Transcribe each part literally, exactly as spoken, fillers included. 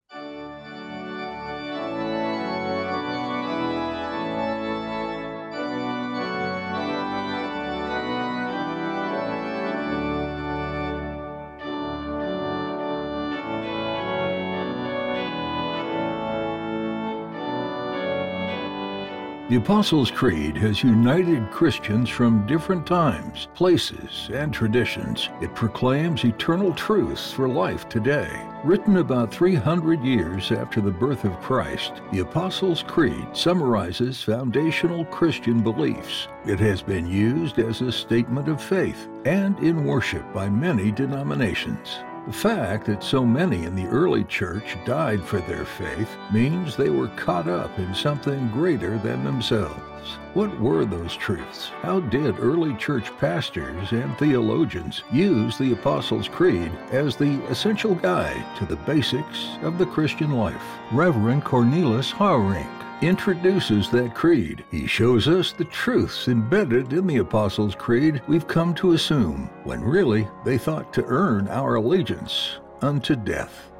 The Apostles' Creed has united Christians from different times, places, and traditions. It proclaims eternal truths for life today. Written about three hundred years after the birth of Christ, the Apostles' Creed summarizes foundational Christian beliefs. It has been used as a statement of faith and in worship by many denominations. The fact that so many in the early church died for their faith means they were caught up in something greater than themselves. What were those truths? How did early church pastors and theologians use the Apostles' Creed as the essential guide to the basics of the Christian life? Reverend Cornelis Houwerink introduces that creed. He shows us the truths embedded in the Apostles' Creed we've come to assume, when really they thought to earn our allegiance unto death.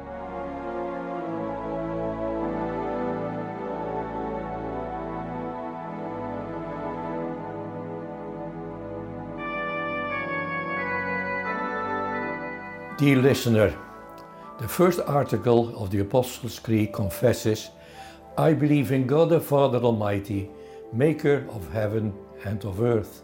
Dear listener, the first article of the Apostles' Creed confesses, I believe in God the Father Almighty, maker of heaven and of earth.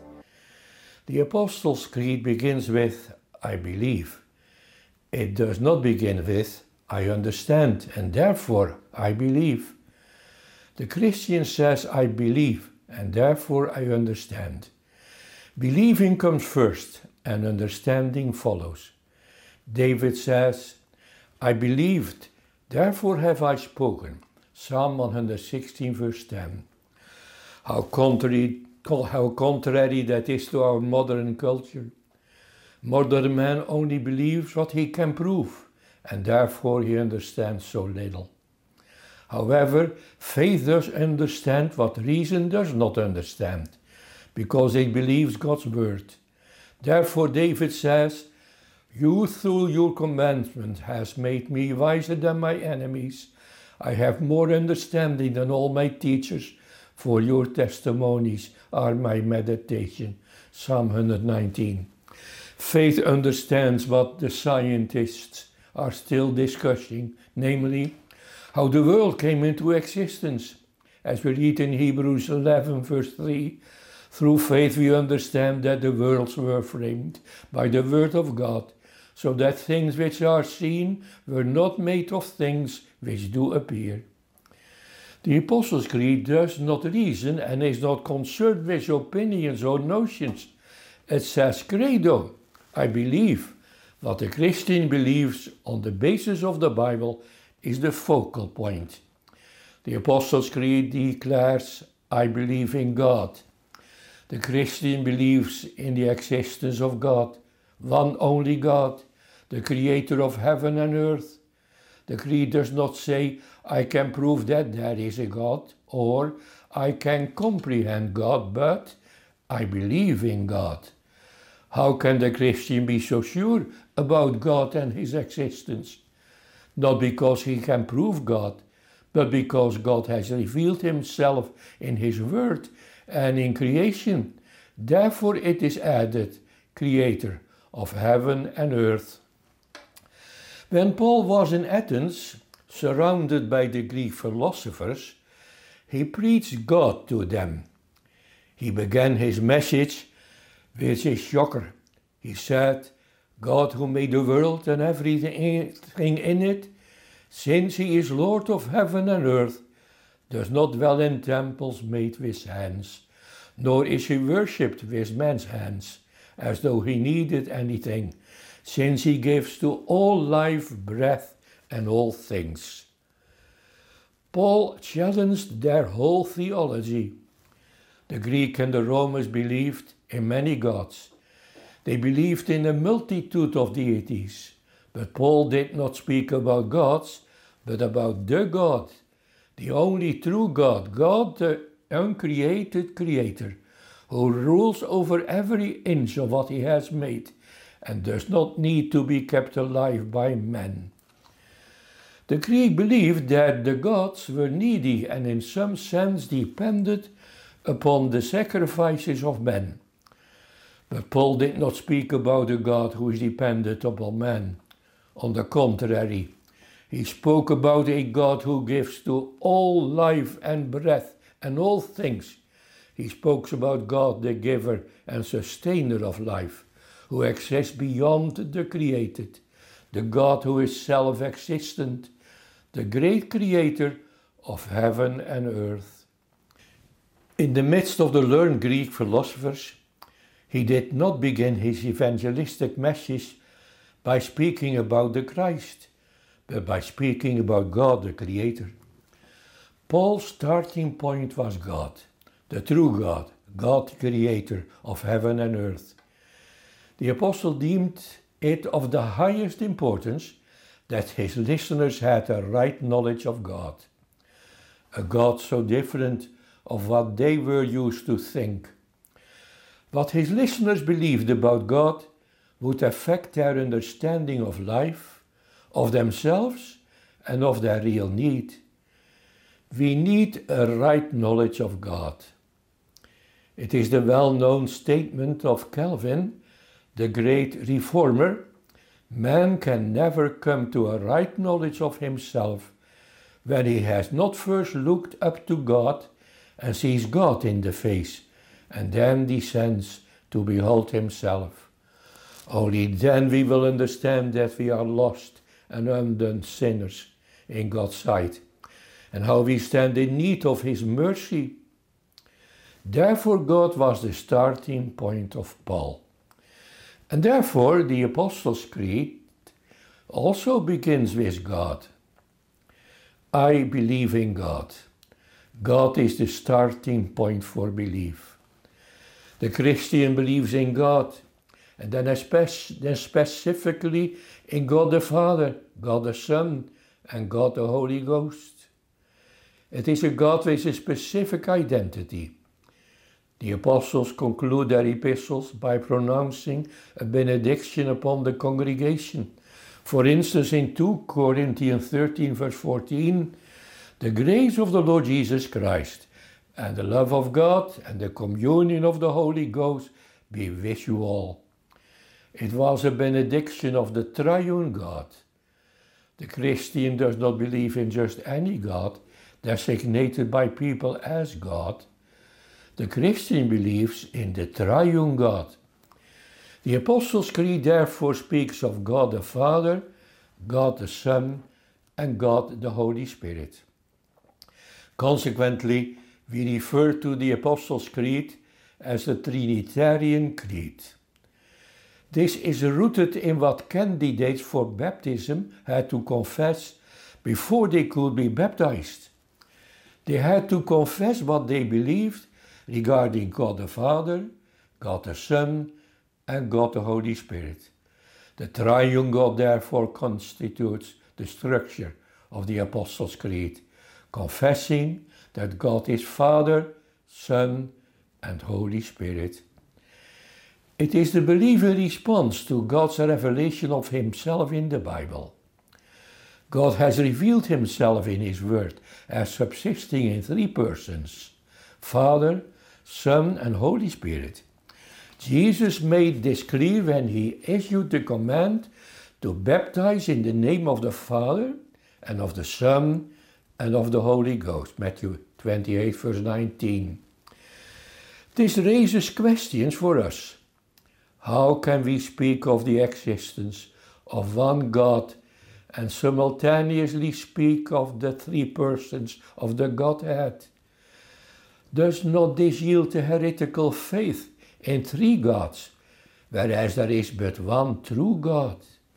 The Apostles' Creed begins with, I believe. It does not begin with, I understand, and therefore I believe. The Christian says, I believe, and therefore I understand. Believing comes first, and understanding follows. David says, I believed, therefore have I spoken. Psalm one sixteen, verse ten. How contrary, how contrary that is to our modern culture. Modern man only believes what he can prove, and therefore he understands so little. However, faith does understand what reason does not understand, because it believes God's word. Therefore David says, You through your commandment has made me wiser than my enemies. I have more understanding than all my teachers, for your testimonies are my meditation. Psalm one nineteen. Faith understands what the scientists are still discussing, namely, how the world came into existence. As we read in Hebrews eleven, verse three, through faith we understand that the worlds were framed by the word of God, so that things which are seen were not made of things which do appear. The Apostles' Creed does not reason and is not concerned with opinions or notions. It says credo, I believe. What a Christian believes on the basis of the Bible is the focal point. The Apostles' Creed declares, I believe in God. The Christian believes in the existence of God, one only God, the creator of heaven and earth. The Creed does not say, I can prove that there is a God, or I can comprehend God, but I believe in God. How can the Christian be so sure about God and his existence? Not because he can prove God, but because God has revealed himself in his word and in creation. Therefore it is added, creator of heaven and earth. When Paul was in Athens, surrounded by the Greek philosophers, he preached God to them. He began his message with a shocker. He said, God who made the world and everything in it, since he is Lord of heaven and earth, does not dwell in temples made with hands, nor is he worshipped with men's hands, as though he needed anything, since he gives to all life, breath, and all things. Paul challenged their whole theology. The Greek and the Romans believed in many gods. They believed in a multitude of deities, but Paul did not speak about gods, but about the God, the only true God, God the uncreated creator, who rules over every inch of what he has made, and does not need to be kept alive by men. The Greek believed that the gods were needy and in some sense depended upon the sacrifices of men. But Paul did not speak about a God who is dependent upon man. On the contrary, he spoke about a God who gives to all life and breath and all things. He spoke about God, the giver and sustainer of life, who exists beyond the created, the God who is self-existent, the great creator of heaven and earth. In the midst of the learned Greek philosophers, he did not begin his evangelistic message by speaking about the Christ, but by speaking about God, the Creator. Paul's starting point was God, the true God, God, the Creator of heaven and earth. The apostle deemed it of the highest importance that his listeners had a right knowledge of God, a God so different of what they were used to think. What his listeners believed about God would affect their understanding of life, of themselves, and of their real need. We need a right knowledge of God. It is the well-known statement of Calvin, the great reformer: man can never come to a right knowledge of himself when he has not first looked up to God and sees God in the face, and then descends to behold himself. Only then we will understand that we are lost and undone sinners in God's sight, and how we stand in need of his mercy. Therefore God was the starting point of Paul. And therefore the Apostles' Creed also begins with God. I believe in God. God is the starting point for belief. The Christian believes in God, and then, especially, then specifically in God the Father, God the Son, and God the Holy Ghost. It is a God with a specific identity. The apostles conclude their epistles by pronouncing a benediction upon the congregation. For instance, in Second Corinthians thirteen, verse fourteen, the grace of the Lord Jesus Christ and the love of God and the communion of the Holy Ghost be with you all. It was a benediction of the triune God. The Christian does not believe in just any God designated by people as God. The Christian believes in the triune God. The Apostles' Creed therefore speaks of God the Father, God the Son, and God the Holy Spirit. Consequently, we refer to the Apostles' Creed as the Trinitarian Creed. This is rooted in what candidates for baptism had to confess before they could be baptized. They had to confess what they believed regarding God the Father, God the Son, and God the Holy Spirit. The triune God therefore constitutes the structure of the Apostles' Creed, confessing that God is Father, Son, and Holy Spirit. It is the believer response to God's revelation of himself in the Bible. God has revealed himself in his word as subsisting in three persons: Father, Son, and Holy Spirit. Jesus made this clear when he issued the command to baptize in the name of the Father and of the Son and of the Holy Ghost. Matthew twenty-eight, verse nineteen. This raises questions for us. How can we speak of the existence of one God and simultaneously speak of the three persons of the Godhead? Does not this yield a heretical faith in three gods, whereas there is but one true God?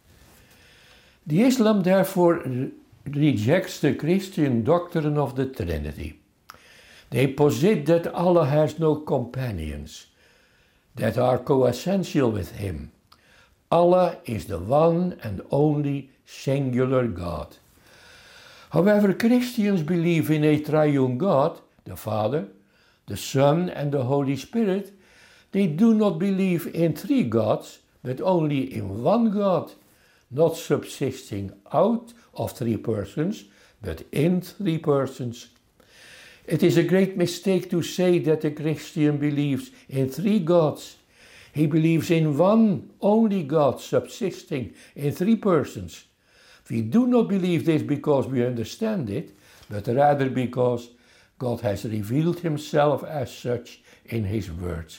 The Islam therefore re- rejects the Christian doctrine of the Trinity. They posit that Allah has no companions that are coessential with him. Allah is the one and only singular God. However, Christians believe in a triune God, the Father, the Son, and the Holy Spirit. They do not believe in three gods, but only in one God, not subsisting out of three persons, but in three persons. It is a great mistake to say that a Christian believes in three gods. He believes in one only God subsisting in three persons. We do not believe this because we understand it, but rather because God has revealed himself as such in his words.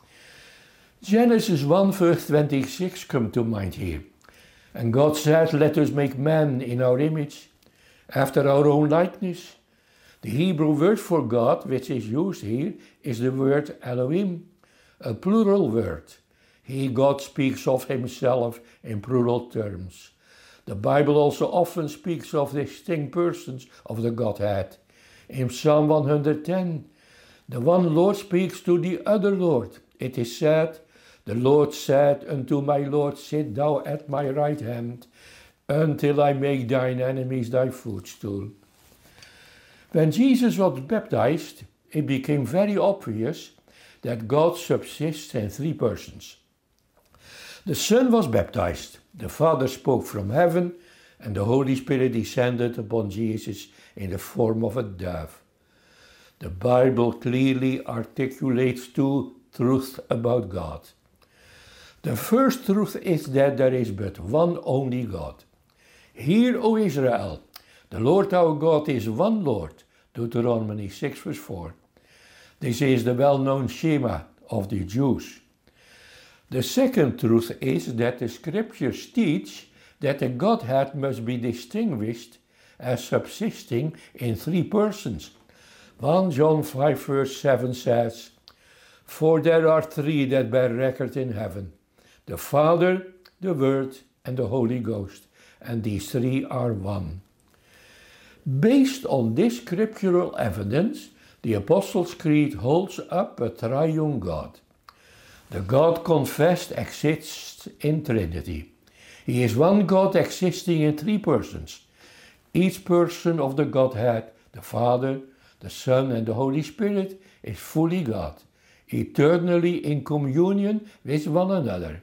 Genesis one verse twenty-six comes to mind here. And God said, let us make man in our image, after our own likeness. The Hebrew word for God, which is used here, is the word Elohim, a plural word. Here God speaks of himself in plural terms. The Bible also often speaks of distinct persons of the Godhead. In Psalm one hundred ten, the one Lord speaks to the other Lord. It is said, the Lord said unto my Lord, sit thou at my right hand, until I make thine enemies thy footstool. When Jesus was baptized, it became very obvious that God subsists in three persons. The Son was baptized, the Father spoke from heaven, and the Holy Spirit descended upon Jesus in the form of a dove. The Bible clearly articulates two truths about God. The first truth is that there is but one only God. Hear, O Israel, the Lord our God is one Lord, Deuteronomy six verse four. This is the well-known Shema of the Jews. The second truth is that the scriptures teach that the Godhead must be distinguished as subsisting in three persons. First John five verse seven says, for there are three that bear record in heaven, the Father, the Word, and the Holy Ghost, and these three are one. Based on this scriptural evidence, the Apostles' Creed holds up a triune God. The God confessed exists in Trinity. He is one God existing in three persons. Each person of the Godhead, the Father, the Son, and the Holy Spirit, is fully God, eternally in communion with one another.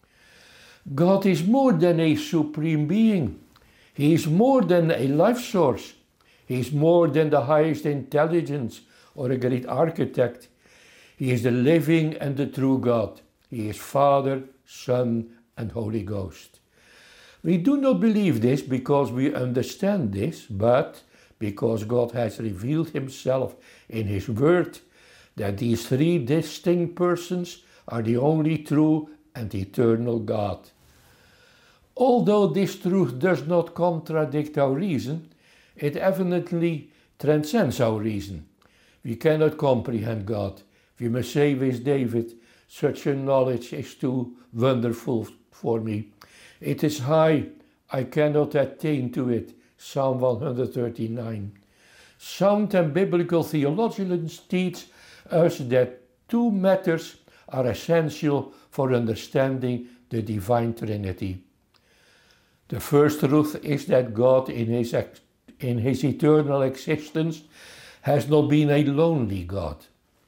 God is more than a supreme being. He is more than a life source. He is more than the highest intelligence or a great architect. He is the living and the true God. He is Father, Son, and Holy Ghost. We do not believe this because we understand this, but because God has revealed himself in his word that these three distinct persons are the only true and eternal God. Although this truth does not contradict our reason, it evidently transcends our reason. We cannot comprehend God. We must say with David, such a knowledge is too wonderful for me. It is high, I cannot attain to it. Psalm one thirty-nine. Sound and biblical theologians teach us that two matters are essential for understanding the divine Trinity. The first truth is that God in his, in his eternal existence has not been a lonely God.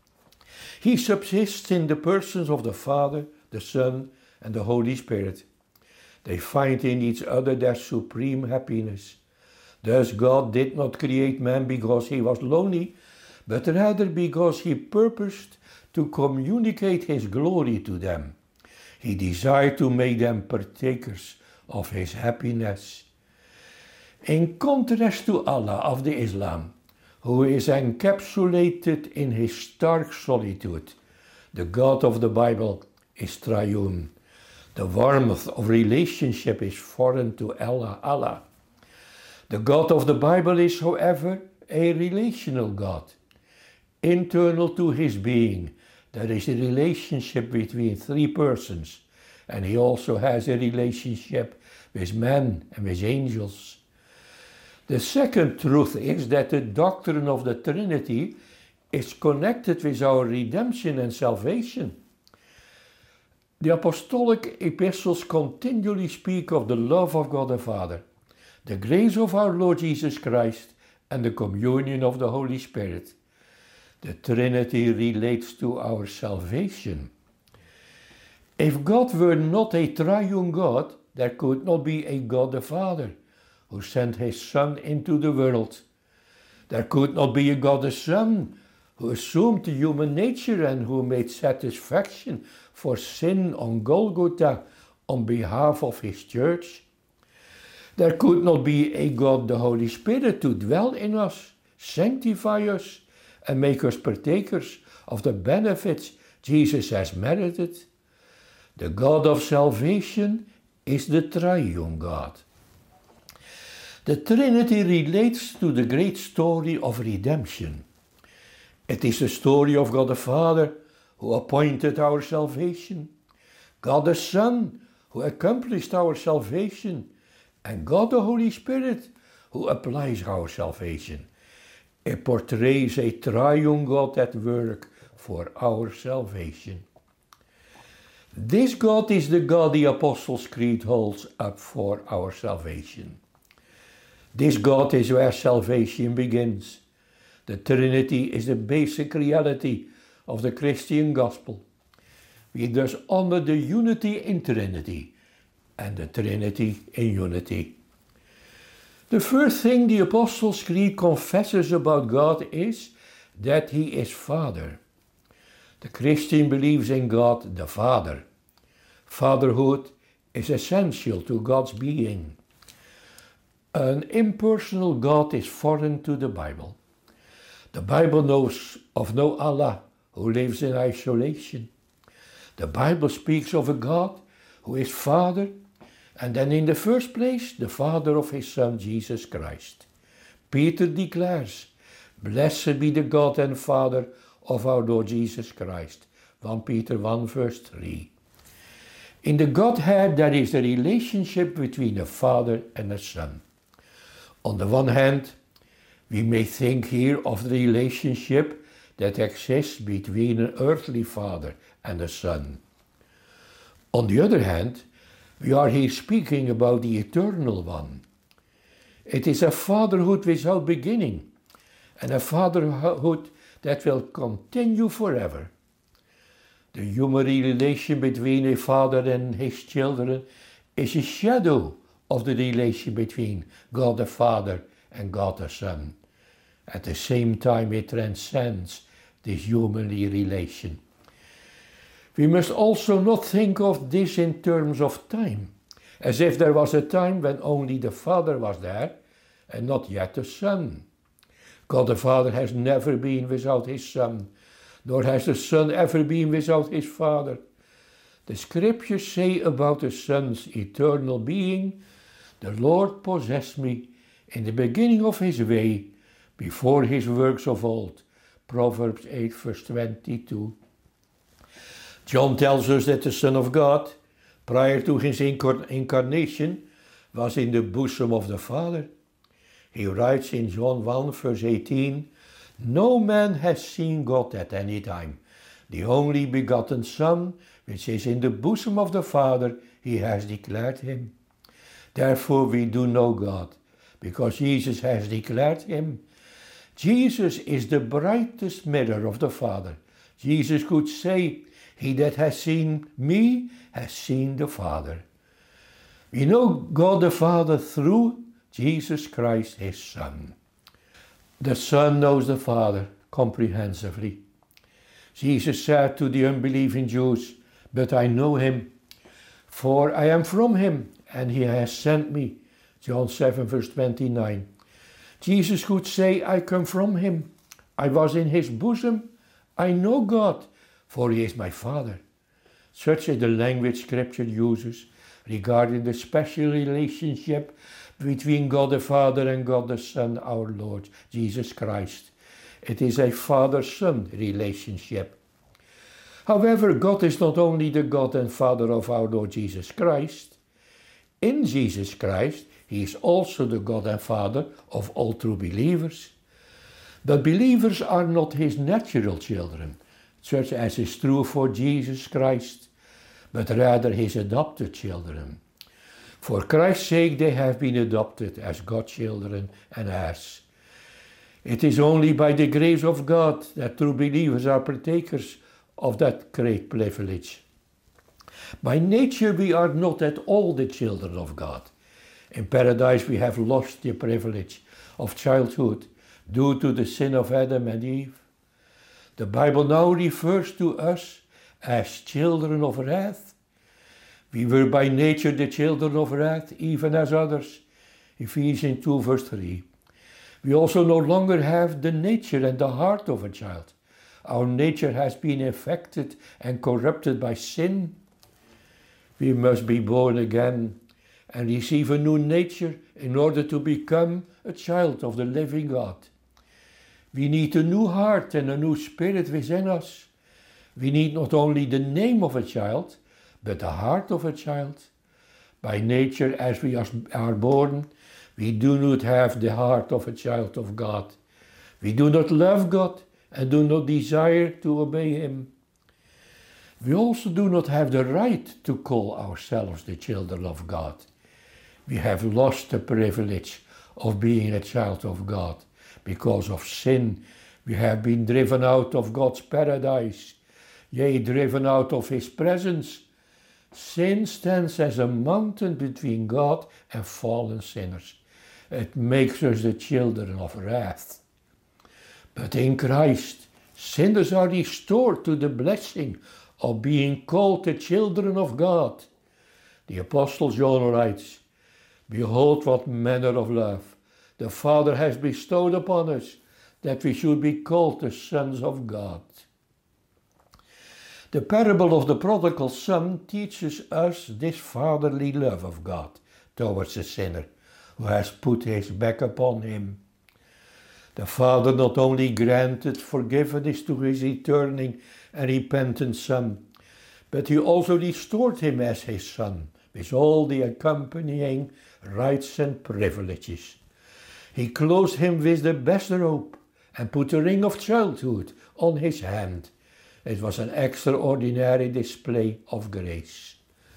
He subsists in the persons of the Father, the Son, and the Holy Spirit. They find in each other their supreme happiness. Thus God did not create man because he was lonely, but rather because he purposed to communicate his glory to them. He desired to make them partakers of his happiness. In contrast to Allah of the Islam, who is encapsulated in his stark solitude, the God of the Bible is triune. The warmth of relationship is foreign to Allah. Allah. The God of the Bible is, however, a relational God. Internal to his being, there is a relationship between three persons, and he also has a relationship with men and with angels. The second truth is that the doctrine of the Trinity is connected with our redemption and salvation. The apostolic epistles continually speak of the love of God the Father, the grace of our Lord Jesus Christ, and the communion of the Holy Spirit. The Trinity relates to our salvation. If God were not a triune God, there could not be a God the Father who sent his Son into the world. There could not be a God the Son who assumed the human nature and who made satisfaction for sin on Golgotha on behalf of his church. There could not be a God the Holy Spirit to dwell in us, sanctify us, and make us partakers of the benefits Jesus has merited. The God of salvation is the triune God. The Trinity relates to the great story of redemption. It is the story of God the Father who appointed our salvation, God the Son who accomplished our salvation, and God the Holy Spirit who applies our salvation. It portrays a triune God at work for our salvation. This God is the God the Apostles' Creed holds up for our salvation. This God is where salvation begins. The Trinity is the basic reality of the Christian gospel. We thus honor the unity in Trinity and the Trinity in unity. The first thing the Apostles' Creed confesses about God is that he is Father. The Christian believes in God the Father. Fatherhood is essential to God's being. An impersonal God is foreign to the Bible. The Bible knows of no Allah who lives in isolation. The Bible speaks of a God who is Father, and then in the first place, the Father of his Son, Jesus Christ. Peter declares, "Blessed be the God and Father of our Lord Jesus Christ." First Peter one verse three. In the Godhead, there is a relationship between a Father and a Son. On the one hand, we may think here of the relationship that exists between an earthly father and a son. On the other hand, we are here speaking about the eternal one. It is a fatherhood without beginning, and a fatherhood that will continue forever. The human relation between a father and his children is a shadow of the relation between God the Father and God the Son. At the same time, it transcends this humanly relation. We must also not think of this in terms of time, as if there was a time when only the Father was there and not yet the Son. God the Father has never been without his Son, nor has the Son ever been without his Father. The Scriptures say about the Son's eternal being, "The Lord possessed me in the beginning of his way, before his works of old." Proverbs eight verse twenty-two. John tells us that the Son of God, prior to his incarnation, was in the bosom of the Father. He writes in John one verse eighteen, "No man has seen God at any time. The only begotten Son, which is in the bosom of the Father, he has declared him." Therefore we do know God, because Jesus has declared him. Jesus is the brightest mirror of the Father. Jesus could say, "He that has seen me has seen the Father." We know God the Father through Jesus Christ, his Son. The Son knows the Father comprehensively. Jesus said to the unbelieving Jews, "But I know him, for I am from him, and he has sent me." John seven verse twenty-nine. Jesus could say, "I come from him. I was in his bosom. I know God, for he is my Father." Such is the language Scripture uses regarding the special relationship between God the Father and God the Son, our Lord Jesus Christ. It is a father-son relationship. However, God is not only the God and Father of our Lord Jesus Christ. In Jesus Christ, he is also the God and Father of all true believers. But believers are not his natural children, such as is true for Jesus Christ, but rather his adopted children. For Christ's sake they have been adopted as God's children and heirs. It is only by the grace of God that true believers are partakers of that great privilege. By nature we are not at all the children of God. In paradise we have lost the privilege of childhood due to the sin of Adam and Eve. The Bible now refers to us as children of wrath. We were by nature the children of wrath, even as others. Ephesians two verse three. We also no longer have the nature and the heart of a child. Our nature has been affected and corrupted by sin. We must be born again and receive a new nature in order to become a child of the living God. We need a new heart and a new spirit within us. We need not only the name of a child, but the heart of a child. By nature, as we are born, we do not have the heart of a child of God. We do not love God and do not desire to obey Him. We also do not have the right to call ourselves the children of God. We have lost the privilege of being a child of God. Because of sin, we have been driven out of God's paradise, yea, driven out of His presence. Sin stands as a mountain between God and fallen sinners. It makes us the children of wrath. But in Christ, sinners are restored to the blessing of being called the children of God. The Apostle John writes, "Behold what manner of love the Father has bestowed upon us, that we should be called the sons of God." The parable of the prodigal son teaches us this fatherly love of God towards the sinner who has put his back upon Him. The Father not only granted forgiveness to his returning and repentant son, but He also restored him as His son, with all the accompanying rights and privileges. He clothed him with the best robe and put a ring of childhood on his hand. It was an extraordinary display of grace.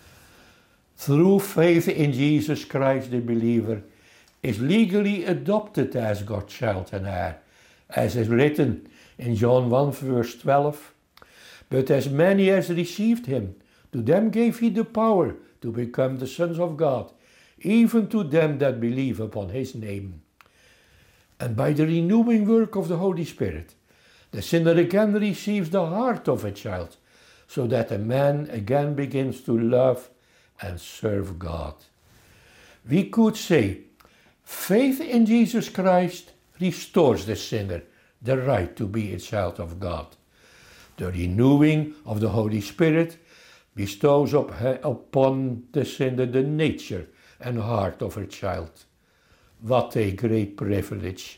Through faith in Jesus Christ, the believer is legally adopted as God's child and heir, as is written in John one verse twelve. But as many as received Him, to them gave He the power to become the sons of God, even to them that believe upon His name. And by the renewing work of the Holy Spirit, the sinner again receives the heart of a child, so that a man again begins to love and serve God. We could say, faith in Jesus Christ restores the sinner the right to be a child of God. The renewing of the Holy Spirit bestows up, upon the sinner the nature and heart of a child. What a great privilege.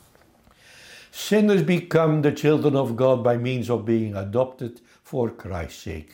Sinners become the children of God by means of being adopted for Christ's sake.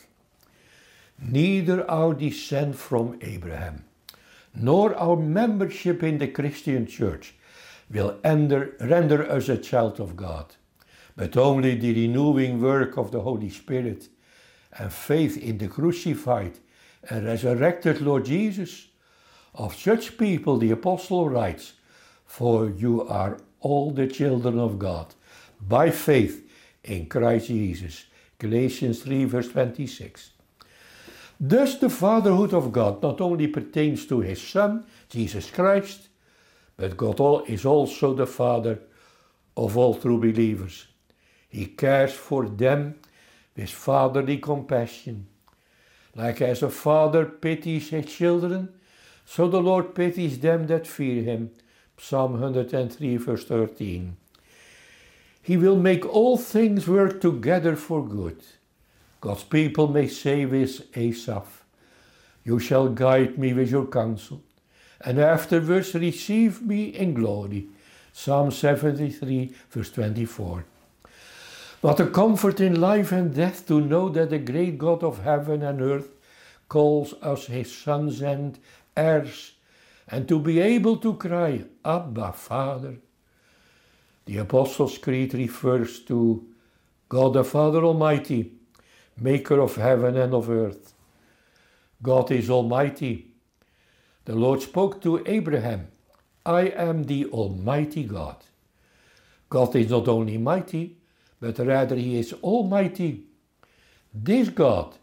Neither our descent from Abraham, nor our membership in the Christian Church will ender, render us a child of God, but only the renewing work of the Holy Spirit and faith in the crucified and resurrected Lord Jesus. Of such people the Apostle writes, "For you are all the children of God, by faith in Christ Jesus." Galatians three verse twenty-six. Thus the fatherhood of God not only pertains to His Son, Jesus Christ, but God is also the Father of all true believers. He cares for them with fatherly compassion. Like as a father pities his children, so the Lord pities them that fear Him. Psalm one hundred three verse thirteen. He will make all things work together for good. God's people may say with Asaph, "You shall guide me with your counsel, and afterwards receive me in glory." Psalm seventy-three verse twenty-four. What a comfort in life and death to know that the great God of heaven and earth calls us His sons and heirs, and to be able to cry, "Abba, Father." The Apostles' Creed refers to God the Father Almighty, maker of heaven and of earth. God is Almighty. The Lord spoke to Abraham, "I am the Almighty God." God is not only mighty, but rather He is almighty. This God,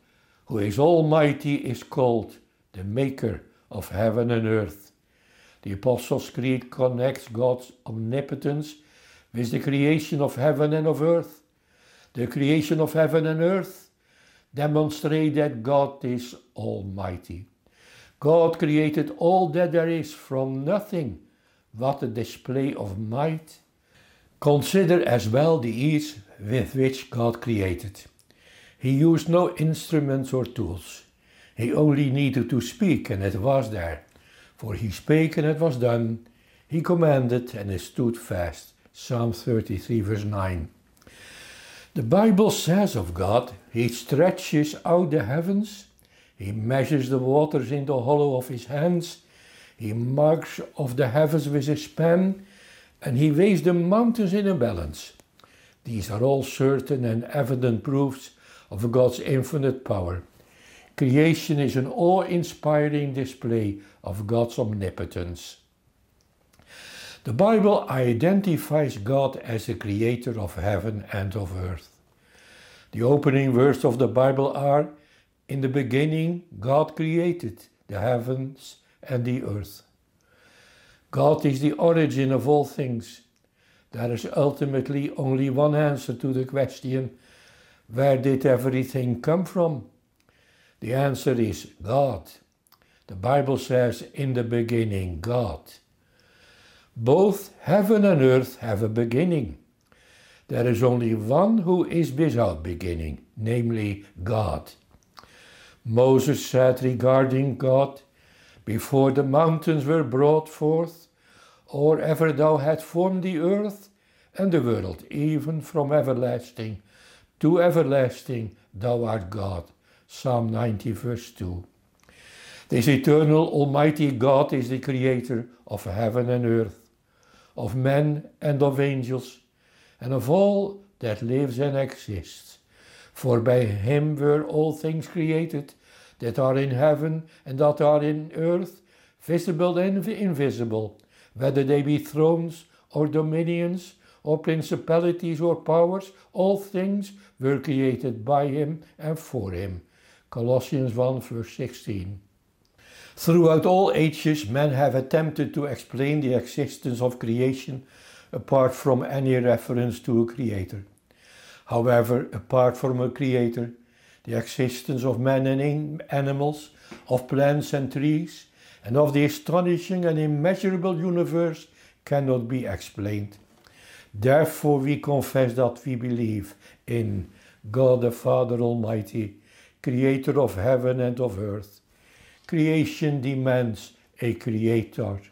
who is almighty, is called the maker of heaven and earth. The Apostles' Creed connects God's omnipotence with the creation of heaven and of earth. The creation of heaven and earth demonstrate that God is almighty. God created all that there is from nothing. What a display of might. Consider as well the ease with which God created. He used no instruments or tools. He only needed to speak and it was there. For he spake and it was done. He commanded and it stood fast. Psalm thirty-three verse nine. The Bible says of God, he stretches out the heavens. He measures the waters in the hollow of his hands. He marks of the heavens with his pen. And he weighs the mountains in a balance. These are all certain and evident proofs of God's infinite power. Creation is an awe-inspiring display of God's omnipotence. The Bible identifies God as the creator of heaven and of earth. The opening words of the Bible are, "In the beginning, God created the heavens and the earth." God is the origin of all things. There is ultimately only one answer to the question, where did everything come from? The answer is God. The Bible says, in the beginning, God. Both heaven and earth have a beginning. There is only one who is without beginning, namely God. Moses said regarding God, "Before the mountains were brought forth, or ever thou had formed the earth and the world, even from everlasting to everlasting, thou art God." Psalm ninety verse two. This eternal almighty God is the creator of heaven and earth, of men and of angels, and of all that lives and exists. For by him were all things created, that are in heaven and that are in earth, visible and invisible, whether they be thrones or dominions or principalities or powers, all things were created by him and for him. Colossians one verse sixteen. Throughout all ages, men have attempted to explain the existence of creation apart from any reference to a creator. However, apart from a creator, the existence of men and animals, of plants and trees, and of the astonishing and immeasurable universe cannot be explained. Therefore we confess that we believe in God the Father Almighty, creator of heaven and of earth. Creation demands a creator.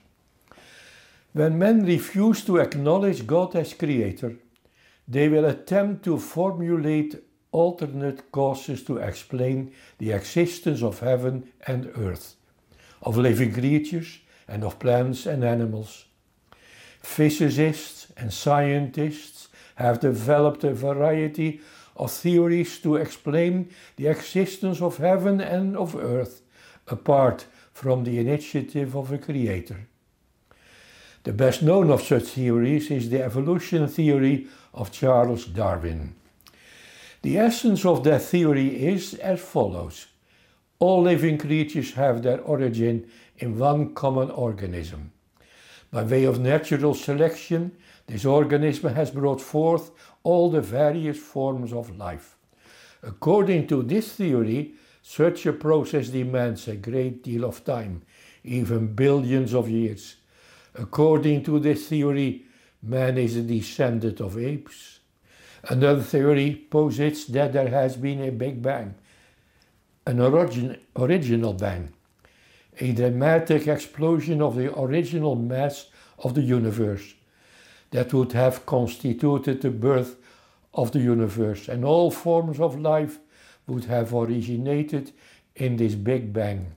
When men refuse to acknowledge God as creator, they will attempt to formulate alternate causes to explain the existence of heaven and earth, of living creatures and of plants and animals. Physicists and scientists have developed a variety of theories to explain the existence of heaven and of earth, apart from the initiative of a creator. The best known of such theories is the evolution theory of Charles Darwin. The essence of that theory is as follows. All living creatures have their origin in one common organism. By way of natural selection, this organism has brought forth all the various forms of life. According to this theory, such a process demands a great deal of time, even billions of years. According to this theory, man is a descendant of apes. Another theory posits that there has been a Big Bang, an origin, original bang, a dramatic explosion of the original mass of the universe that would have constituted the birth of the universe, and all forms of life would have originated in this Big Bang.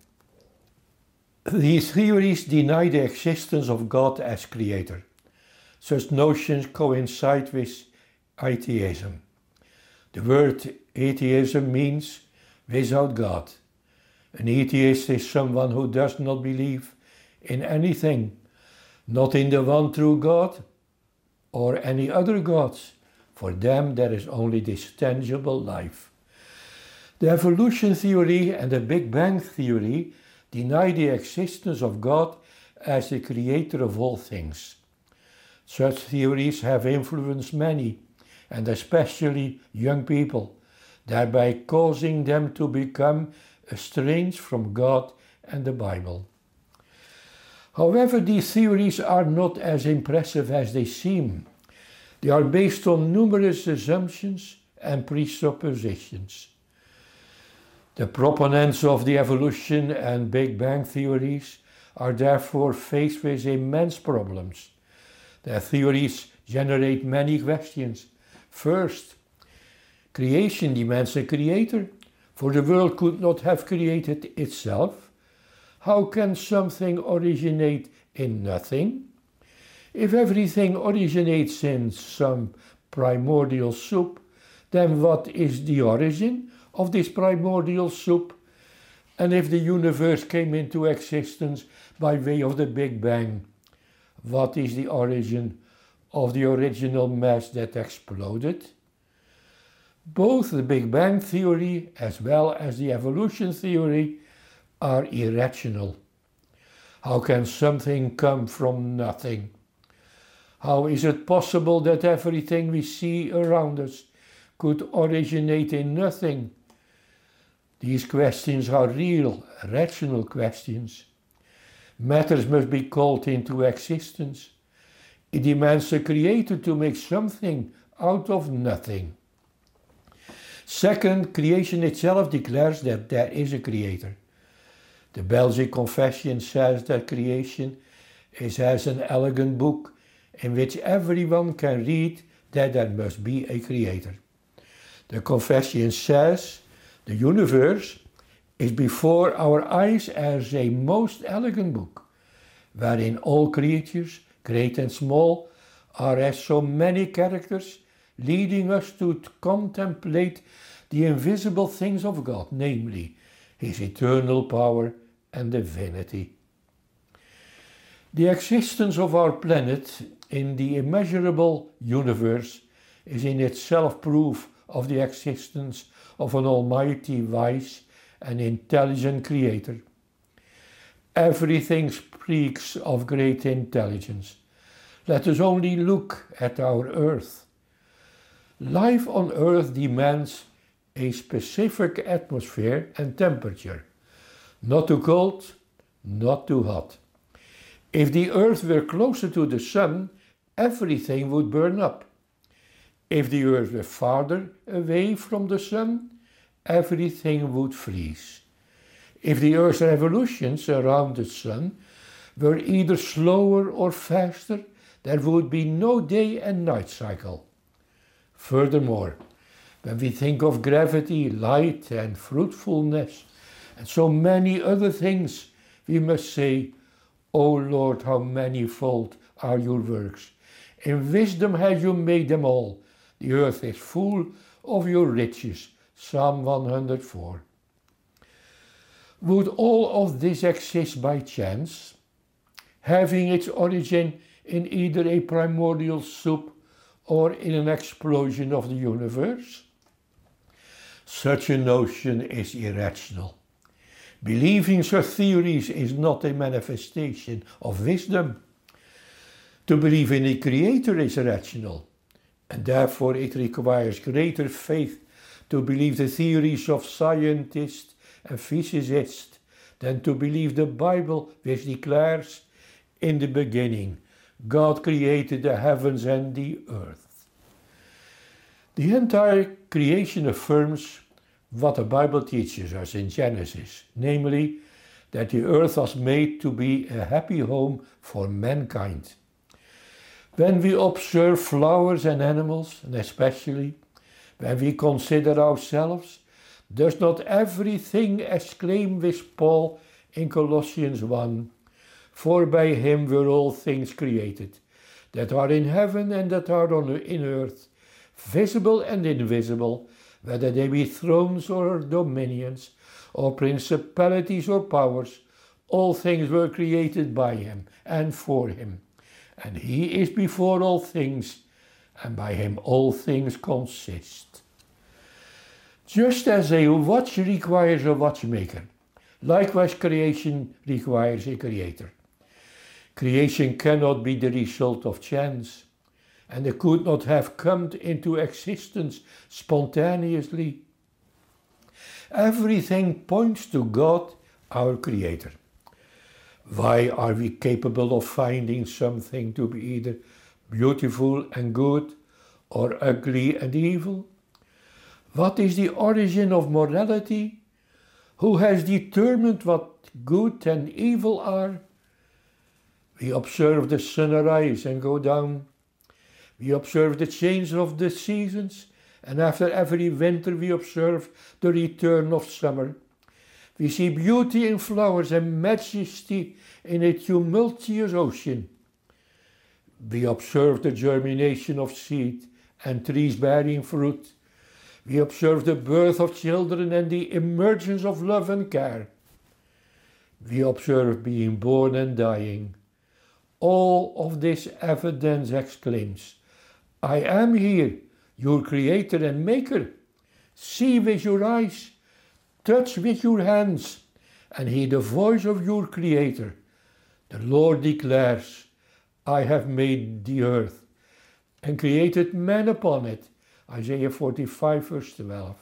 These theories deny the existence of God as creator. Such notions coincide with atheism. The word atheism means without God. An atheist is someone who does not believe in anything, not in the one true God or any other gods. For them there is only this tangible life. The evolution theory and the Big Bang theory deny the existence of God as the creator of all things. Such theories have influenced many, and especially young people, thereby causing them to become estranged from God and the Bible. However, these theories are not as impressive as they seem. They are based on numerous assumptions and presuppositions. The proponents of the evolution and Big Bang theories are therefore faced with immense problems. Their theories generate many questions. First, creation demands a creator, for the world could not have created itself. How can something originate in nothing? If everything originates in some primordial soup, then what is the origin of this primordial soup? And if the universe came into existence by way of the Big Bang, what is the origin of the original mass that exploded? Both the Big Bang theory as well as the evolution theory are irrational. How can something come from nothing? How is it possible that everything we see around us could originate in nothing? These questions are real, rational questions. Matters must be called into existence. It demands a creator to make something out of nothing. Second, creation itself declares that there is a creator. The Belgic Confession says that creation is as an elegant book in which everyone can read that there must be a creator. The Confession says the universe is before our eyes as a most elegant book, wherein all creatures, great and small, are as so many characters, leading us to contemplate the invisible things of God, namely his eternal power and divinity. The existence of our planet in the immeasurable universe is in itself proof of the existence of an almighty, wise and intelligent creator. Everything speaks of great intelligence. Let us only look at our earth. Life on earth demands a specific atmosphere and temperature. Not too cold, not too hot. If the earth were closer to the sun, everything would burn up. If the earth were farther away from the sun, everything would freeze. If the earth's revolutions around the sun were either slower or faster, there would be no day and night cycle. Furthermore, when we think of gravity, light and fruitfulness, and so many other things, we must say, O Lord, how manifold are your works. In wisdom have you made them all. The earth is full of your riches. Psalm one hundred four. Would all of this exist by chance, having its origin in either a primordial soup or in an explosion of the universe? Such a notion is irrational. Believing such theories is not a manifestation of wisdom. To believe in a creator is rational, and therefore it requires greater faith to believe the theories of scientists and physicists than to believe the Bible, which declares, in the beginning, God created the heavens and the earth. The entire creation affirms what the Bible teaches us in Genesis, namely that the earth was made to be a happy home for mankind. When we observe flowers and animals, and especially when we consider ourselves, does not everything exclaim with Paul in Colossians one, for by him were all things created, that are in heaven and that are on in earth, visible and invisible, whether they be thrones or dominions, or principalities or powers, all things were created by him and for him. And he is before all things, and by him all things consist. Just as a watch requires a watchmaker, likewise creation requires a creator. Creation cannot be the result of chance, and it could not have come into existence spontaneously. Everything points to God, our Creator. Why are we capable of finding something to be either beautiful and good or ugly and evil? What is the origin of morality? Who has determined what good and evil are? We observe the sun arise and go down. We observe the change of the seasons, and after every winter we observe the return of summer. We see beauty in flowers and majesty in a tumultuous ocean. We observe the germination of seed and trees bearing fruit. We observe the birth of children and the emergence of love and care. We observe being born and dying. All of this evidence exclaims, I am here, your Creator and Maker. See with your eyes, touch with your hands, and hear the voice of your Creator. The Lord declares, I have made the earth and created man upon it. Isaiah forty-five, verse twelve.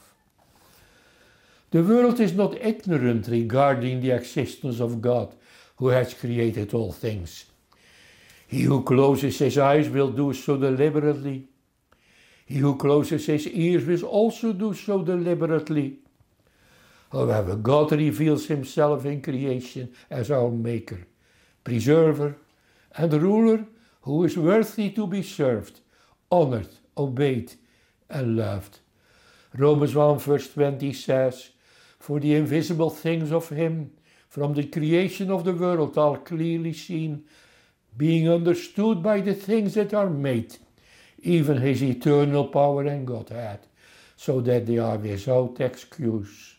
The world is not ignorant regarding the existence of God, who has created all things. He who closes his eyes will do so deliberately. He who closes his ears will also do so deliberately. However, God reveals himself in creation as our Maker, Preserver, and Ruler who is worthy to be served, honored, obeyed, and loved. Romans one verse twenty says, For the invisible things of him from the creation of the world are clearly seen, being understood by the things that are made, even his eternal power and Godhead, so that they are without excuse.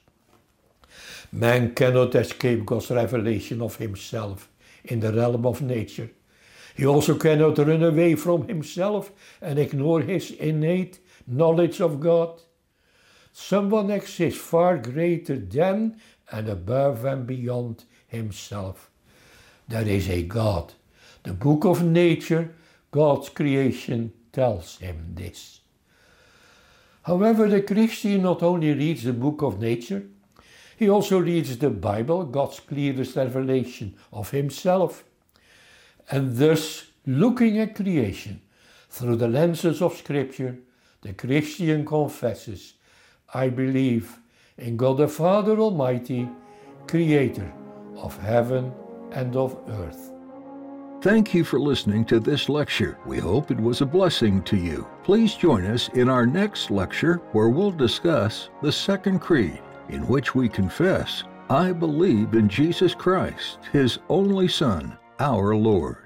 Man cannot escape God's revelation of himself in the realm of nature. He also cannot run away from himself and ignore his innate knowledge of God. Someone exists far greater than and above and beyond himself. There is a God. The book of nature, God's creation, tells him this. However, the Christian not only reads the book of nature, he also reads the Bible, God's clearest revelation of himself. And thus, looking at creation through the lenses of Scripture, the Christian confesses, I believe in God the Father Almighty, Creator of heaven and of earth. Thank you for listening to this lecture. We hope it was a blessing to you. Please join us in our next lecture where we'll discuss the Second Creed, in which we confess, I believe in Jesus Christ, His only Son, our Lord.